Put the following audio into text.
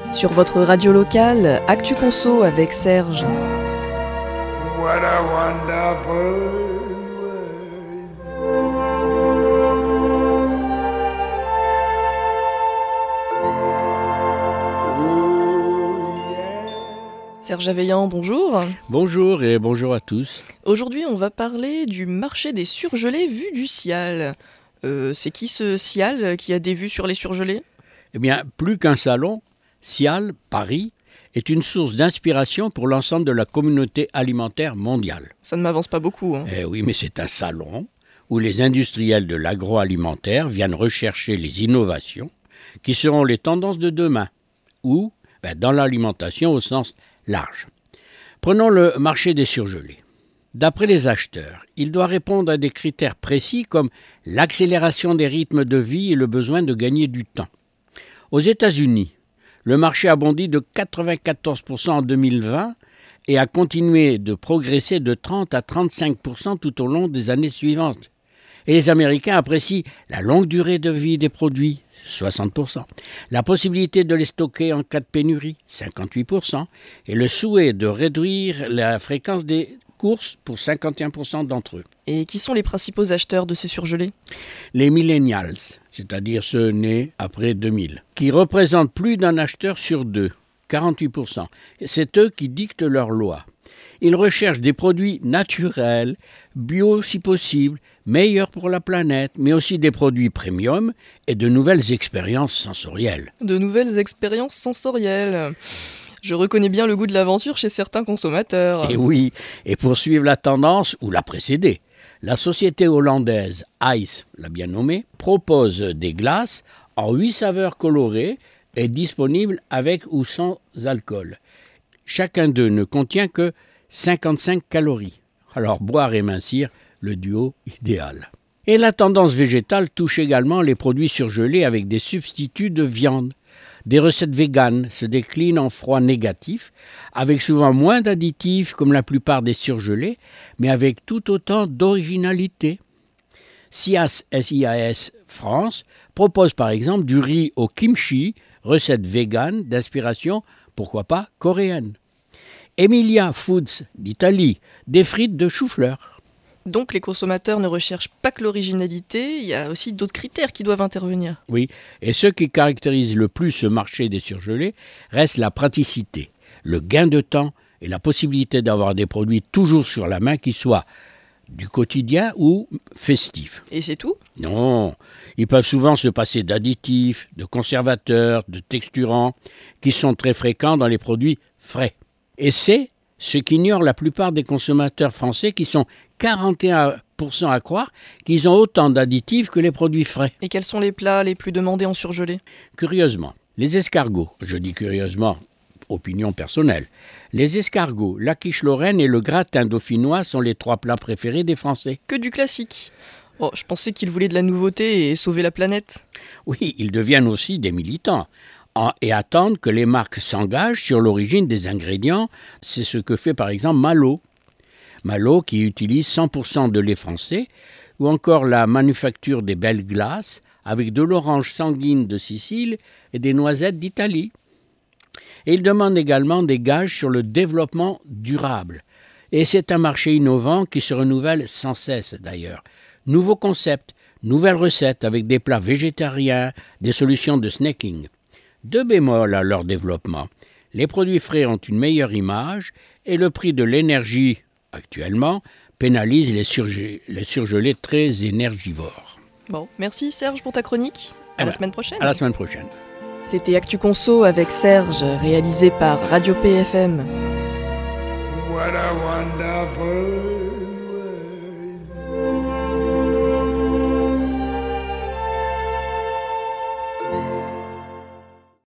Sur votre radio locale, Actu Conso avec Serge. What a wonderful Serge Aveillant, bonjour. Bonjour et bonjour à tous. Aujourd'hui, on va parler du marché des surgelés vu du Cial. C'est qui ce Cial qui a des vues sur les surgelés ? Eh bien, plus qu'un salon, Cial, Paris, est une source d'inspiration pour l'ensemble de la communauté alimentaire mondiale. Ça ne m'avance pas beaucoup. Eh oui, mais c'est un salon où les industriels de l'agroalimentaire viennent rechercher les innovations qui seront les tendances de demain, ou dans l'alimentation au sens large. Prenons le marché des surgelés. D'après les acheteurs, il doit répondre à des critères précis comme l'accélération des rythmes de vie et le besoin de gagner du temps. Aux États-Unis, le marché a bondi de 94% en 2020 et a continué de progresser de 30 à 35% tout au long des années suivantes. Et les Américains apprécient la longue durée de vie des produits, 60%, la possibilité de les stocker en cas de pénurie, 58%, et le souhait de réduire la fréquence des courses pour 51% d'entre eux. Et qui sont les principaux acheteurs de ces surgelés ? Les millennials, c'est-à-dire ceux nés après 2000, qui représentent plus d'un acheteur sur deux, 48%. C'est eux qui dictent leurs lois. Ils recherchent des produits naturels, bio si possible, meilleurs pour la planète, mais aussi des produits premium et de nouvelles expériences sensorielles. De nouvelles expériences sensorielles. Je reconnais bien le goût de l'aventure chez certains consommateurs. Et oui, et pour suivre la tendance ou la précéder, la société hollandaise Ice, l'a bien nommée, propose des glaces en 8 saveurs colorées et disponibles avec ou sans alcool. Chacun d'eux ne contient que 55 calories. Alors boire et mincir, le duo idéal. Et la tendance végétale touche également les produits surgelés avec des substituts de viande. Des recettes véganes se déclinent en froid négatif, avec souvent moins d'additifs comme la plupart des surgelés, mais avec tout autant d'originalité. SIAS France propose par exemple du riz au kimchi, recette végane d'inspiration, pourquoi pas, coréenne. Emilia Foods d'Italie, des frites de chou-fleur. Donc les consommateurs ne recherchent pas que l'originalité, il y a aussi d'autres critères qui doivent intervenir. Oui, et ce qui caractérise le plus ce marché des surgelés reste la praticité, le gain de temps et la possibilité d'avoir des produits toujours sur la main qui soient du quotidien ou festifs. Et c'est tout ? Non, ils peuvent souvent se passer d'additifs, de conservateurs, de texturants qui sont très fréquents dans les produits frais. Et c'est ce qu'ignorent la plupart des consommateurs français qui sont 41% à croire qu'ils ont autant d'additifs que les produits frais. Et quels sont les plats les plus demandés en surgelé ? Curieusement, les escargots, je dis curieusement, opinion personnelle, les escargots, la quiche lorraine et le gratin dauphinois sont les 3 plats préférés des Français. Que du classique. Oh, je pensais qu'ils voulaient de la nouveauté et sauver la planète. Oui, ils deviennent aussi des militants et attendent que les marques s'engagent sur l'origine des ingrédients. C'est ce que fait par exemple Malo. Malo qui utilise 100% de lait français, ou encore la manufacture des belles glaces avec de l'orange sanguine de Sicile et des noisettes d'Italie. Et il demande également des gages sur le développement durable. Et c'est un marché innovant qui se renouvelle sans cesse d'ailleurs. Nouveaux concepts, nouvelles recettes avec des plats végétariens, des solutions de snacking. 2 bémols à leur développement. Les produits frais ont une meilleure image et le prix de l'énergie, actuellement, pénalise les surgelés très énergivores. Bon, merci Serge pour ta chronique. À la semaine prochaine. À la semaine prochaine. C'était Actu Conso avec Serge, réalisé par Radio PFM. What a wonderful